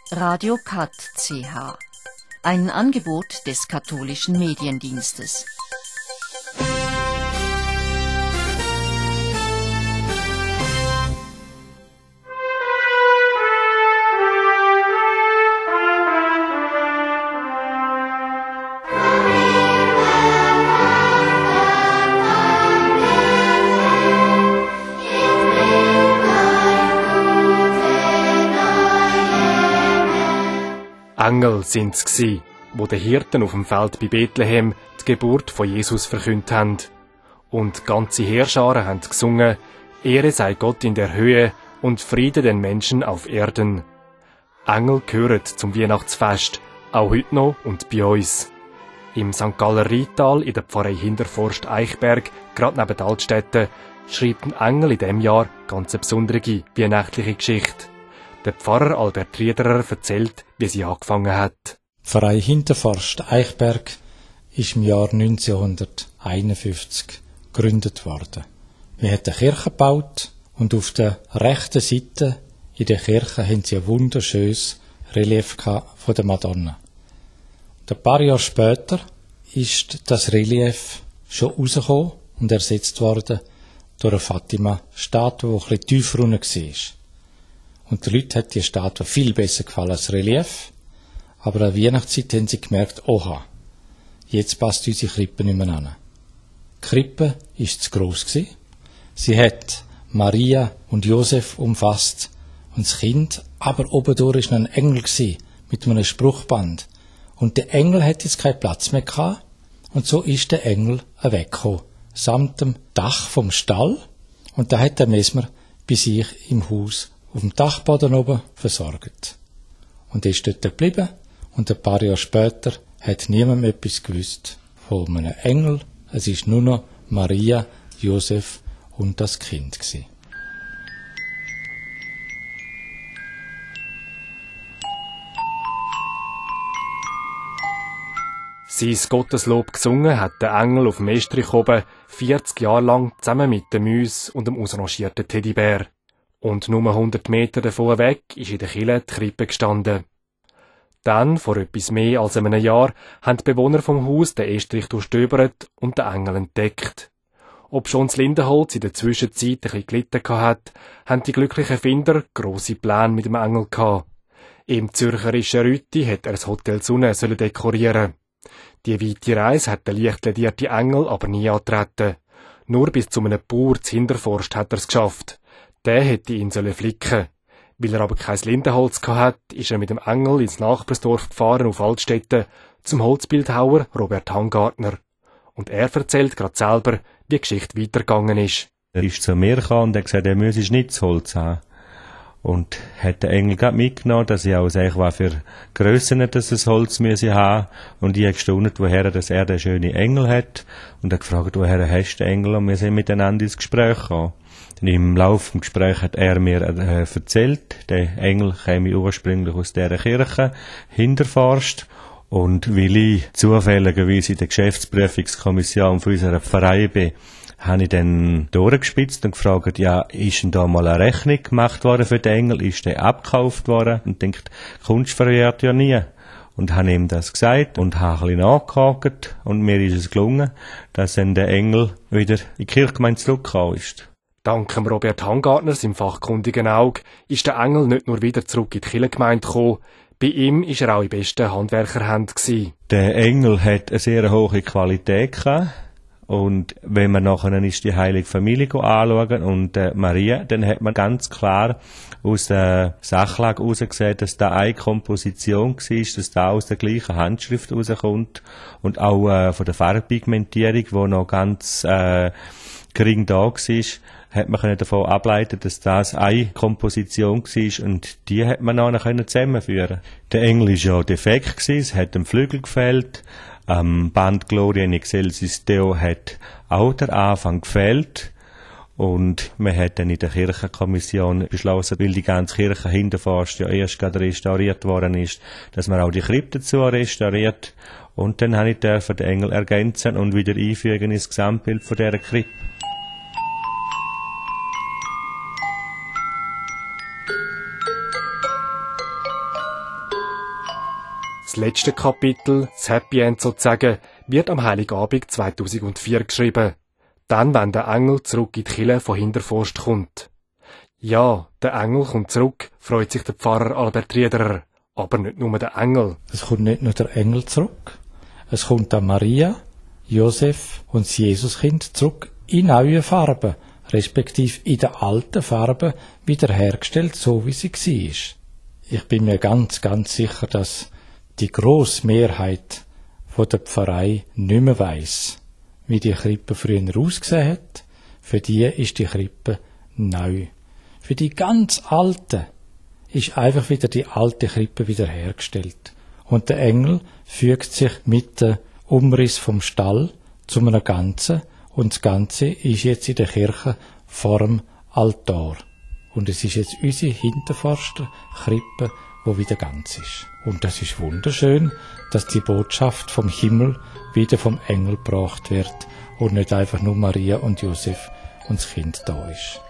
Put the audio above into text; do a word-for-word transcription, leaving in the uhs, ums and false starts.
Radio Kat C H. Ein Angebot des katholischen Mediendienstes. Engel sind's gsi, wo den Hirten auf dem Feld bei Bethlehem die Geburt von Jesus verkündet haben. Und ganze Heerscharen haben gesungen: Ehre sei Gott in der Höhe und Friede den Menschen auf Erden. Engel gehören zum Weihnachtsfest, auch heute noch und bei uns. Im Sankt Galler Rheintal in der Pfarrei Hinterforst Eichberg, gerade neben der Altstätte, schreibt ein Engel in diesem Jahr ganz eine besondere weihnachtliche Geschichte. Der Pfarrer Albert Riederer erzählt, wie sie angefangen hat. Die Pfarrei Hinterforst Eichberg ist im Jahr neunzehnhunderteinundfünfzig gegründet worden. Wir haben eine Kirche gebaut und auf der rechten Seite in der Kirche haben sie ein wunderschönes Relief von der Madonna. Und ein paar Jahre später ist das Relief schon rausgekommen und ersetzt worden durch eine Fatima-Statue, die ein bisschen tiefer unten war. Und den Leuten hat die Statue viel besser gefallen als Relief. Aber an der Weihnachtszeit haben sie gemerkt, oha, jetzt passt unsere Krippe nicht mehr an. Die Krippe war zu gross gewesen. Sie hat Maria und Josef umfasst und das Kind, aber obendurch war noch ein Engel gewesen, mit einem Spruchband. Und der Engel hat jetzt keinen Platz mehr gehabt. Und so ist der Engel weggekommen, samt dem Dach vom Stall. Und da hat der Mesmer bei sich im Haus auf dem Dachboden oben versorgt. Und er ist dort geblieben und ein paar Jahre später hat niemand mehr etwas gewusst von einem Engel. Es ist nur noch Maria, Josef und das Kind gewesen. Sein Gotteslob gesungen hat der Engel auf dem Estrich oben vierzig Jahre lang zusammen mit den Mäusen und dem ausrangierten Teddybär. Und nur hundert Meter davon weg ist in der Kille die Krippe gestanden. Dann, vor etwas mehr als einem Jahr, haben die Bewohner vom Haus den Estrich durchstöbert und den Engel entdeckt. Ob schon das Lindenholz in der Zwischenzeit ein bisschen gelitten hat, haben die glücklichen Finder grosse Pläne mit dem Engel gehabt. Im zürcherischen Rütti hätte er das Hotel Sonne sollen dekorieren. Die weite Reise hat der leicht ledierte Engel aber nie angetreten. Nur bis zu einem Bauer zu Hinterforst hat er es geschafft. Der hätte ihn sollen flicken. Weil er aber kein Lindenholz hatte, ist er mit dem Engel ins Nachbarsdorf gefahren auf Altstätte zum Holzbildhauer Robert Hangartner. Und er erzählt gerade selber, wie die Geschichte weitergegangen ist. Er ist zu mir gekommen und hat gesagt, er müsse Schnitzholz haben. Und hat den Engel gerade mitgenommen, dass ich auch sage, was für Grössen das das Holz müsse haben. Und ich habe gestaunt, woher dass er den schönen Engel hat. Und er gefragt, woher hast du den Engel? Und wir sind miteinander ins Gespräch gekommen. Im Laufe des Gesprächs hat er mir äh, erzählt, der Engel käme ursprünglich aus dieser Kirche, Hinterforst. Und weil ich zufälligerweise in der Geschäftsprüfungskommission von unserer Pfarrei bin, habe ich dann durchgespitzt und gefragt, ja, ist denn da mal eine Rechnung gemacht worden für den Engel? Ist der abgekauft worden? Und denkt, Kunst verjährt ja nie. Und habe ihm das gesagt und habe ein bisschen nachgehakt. Und mir ist es gelungen, dass dann der Engel wieder in die Kirchgemeinde zurückgekommen ist. Dank dem Robert Hangartner, seinem fachkundigen Auge, ist der Engel nicht nur wieder zurück in die Kirchgemeinde gekommen, bei ihm war er auch in besten Handwerkerhänden. Der Engel hat eine sehr hohe Qualität gehabt. Und wenn man nachher ist die Heilige Familie anschauen und äh, Maria, dann hat man ganz klar aus der Sachlage herausgesehen, dass da eine Komposition war, dass da aus der gleichen Handschrift rauskommt und auch äh, von der Farbpigmentierung, die noch ganz äh, gering da war, hat man davon ableiten, dass das eine Komposition war und die hat man nachher zusammenführen. Der Engel war ja defekt gewesen, es hat dem Flügel gefehlt, am Band Gloria in Excelsis Deo hat auch der Anfang gefehlt und man hat dann in der Kirchenkommission beschlossen, weil die ganze Kirche Hinterforst ja erst gerade restauriert worden ist, dass man auch die Krypte dazu restauriert und dann habe ich den Engel ergänzen und wieder einfügen ins Gesamtbild von dieser Krypte. Das letzte Kapitel, das Happy End sozusagen, wird am Heiligabend zweitausendvier geschrieben. Dann, wenn der Engel zurück in die Kirche von Hinterforst kommt. Ja, der Engel kommt zurück, freut sich der Pfarrer Albert Riederer. Aber nicht nur der Engel. Es kommt nicht nur der Engel zurück. Es kommt auch Maria, Josef und das Jesuskind zurück in neue Farben, respektive in der alten Farbe wiederhergestellt, so wie sie war. Ich bin mir ganz, ganz sicher, dass die grosse Mehrheit von der Pfarrei nicht mehr weiss, wie die Krippe früher ausgesehen hat. Für die ist die Krippe neu. Für die ganz Alten ist einfach wieder die alte Krippe wiederhergestellt. Und der Engel fügt sich mit dem Umriss vom Stall zu einem Ganzen, und das Ganze ist jetzt in der Kirche vor dem Altar. Und es ist jetzt unsere Hinterforster Krippe, wo wieder ganz ist. Und das ist wunderschön, dass die Botschaft vom Himmel wieder vom Engel gebracht wird und nicht einfach nur Maria und Josef und das Kind da ist.